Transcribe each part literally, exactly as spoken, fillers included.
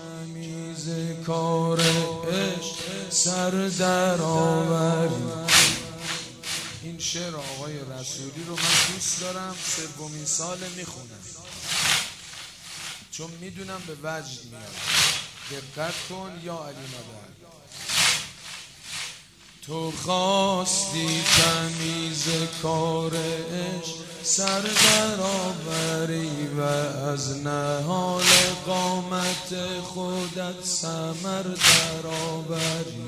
تمیز کار عشق سر در آوری. این شعر آقای رسولی رو من دوست دارم، سومین سال میخونم چون میدونم به وجد میاد. دقت کن یا علی مدد. تو خواستی تمیز کار عشق سر در آوری و از نهال قامت خودت ثمر در آوری.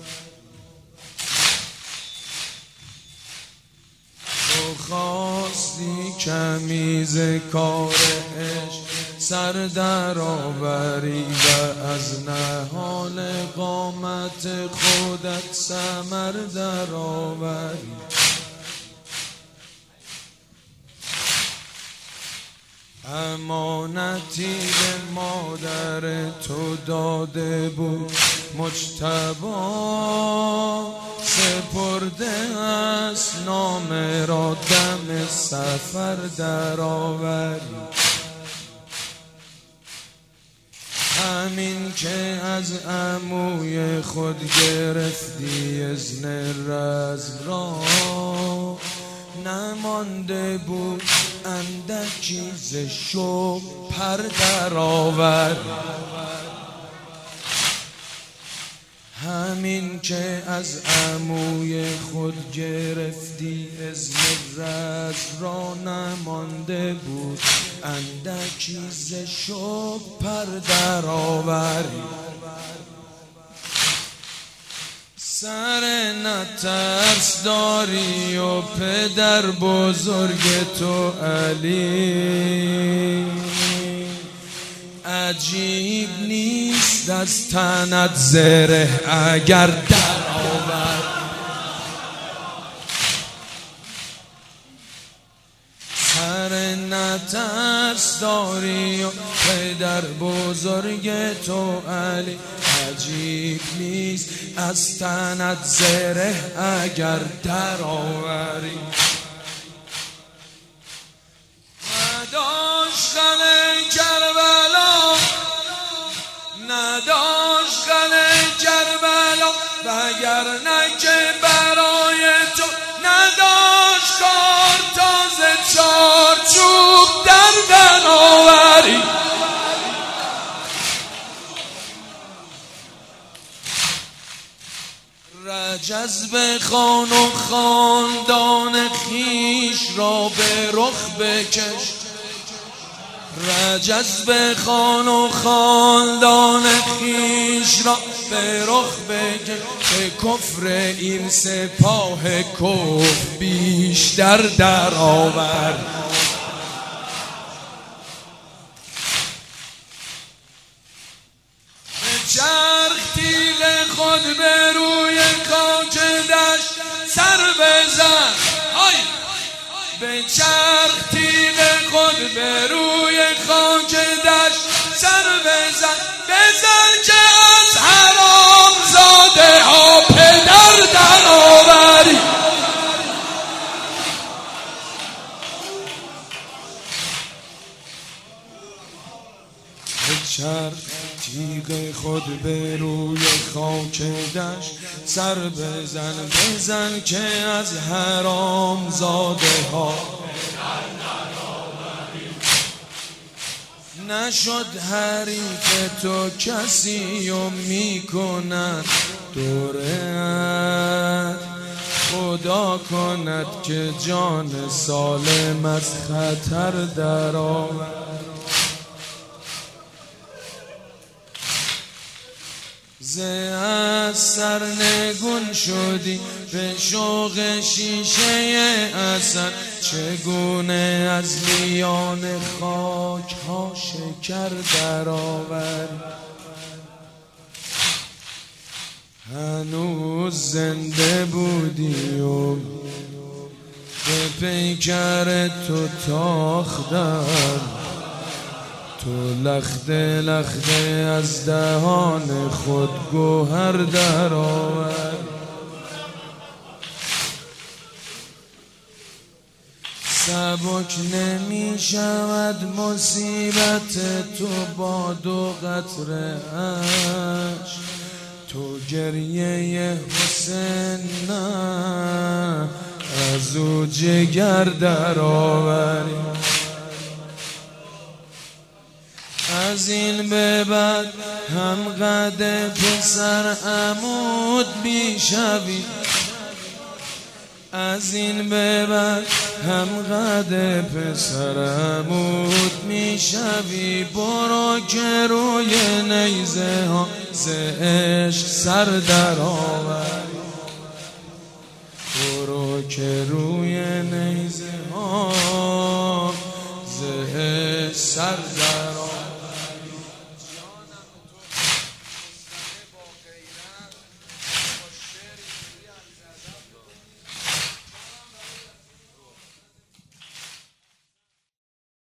تو خواستی تمیز کار عشق سر در آوری و از نهال قامت خودت ثمر در آوری. امانتی به مادر تو داده بود مجتبی، سپرده است نام را دم سفر در آوری. همین که از عموی خود گرفتی اذن رزم را، نمانده بود اندکی ز شوق پر در آوری. همین که از عموی خود گرفتی اذن رزم را، نمانده بود اندکی ز شوق پر در آوری. سر نترس داری و پدر بزرگ تو علی، عجیب نیست از تنت زره اگر در آور. سر نترس داری و پدر بزرگ تو علی، عجیب نیست از تنت زره اگر در آوری. نداشت غل کربلا، نداشت غل کربلا، وگرنه که برای تو نداشت کار تازه چارچوب در در آوری. رجز خان و خاندان خیش را به رخ بکش، رجز خان و خاندان خیش را به رخ بکش، به کفر این سپاه کفر بیشتر در آور. چرخ تیغ خود به روی خاک دشت سر بزن، آی به چرخ تیغ خود به روی خاک دشت سر بزن، بزن که از حرام زاده ها پدر در آوری. به چرخ تیغ خود به روی خاک دشت سر بزن، بزن که از حرام زاده ها نشد حریف تو کسی و میکنند دورت. خدا کند که جان سالم از خطر در آورد. ز از سرنگون شدی به شوق شیشه اثر، چگونه از میان خاک ها شکر در آوری. هنوز زنده بودی و به پیکر تو تاختم، تو لخته لخته از دهان خود گوهر در آور. سبک نمی شود مصیبت تو با دو قطره اش، تو گریه حسین نه از او جگر در آوری. از این به بعد هم قد پسر عمود بیشوی، از این به بعد هم قد پسر عمود میشوی. برو که روی نیزه ها ز عشق سر در آوری، برو که روی نیزه ها ز عشق سر در آوری.